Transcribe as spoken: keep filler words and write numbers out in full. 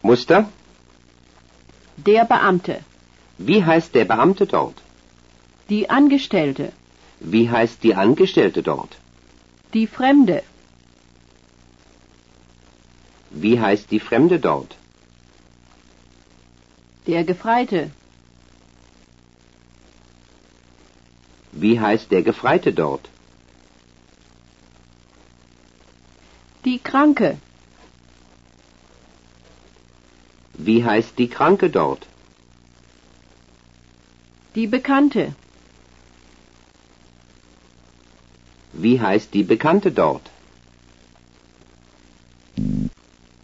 Muster. Der Beamte. Wie heißt der Beamte dort? Die Angestellte. Wie heißt die Angestellte dort? Die Fremde. Wie heißt die Fremde dort? Der Gefreite. Wie heißt der Gefreite dort? Die Kranke. Wie heißt die Kranke dort? Die Bekannte. Wie heißt die Bekannte dort?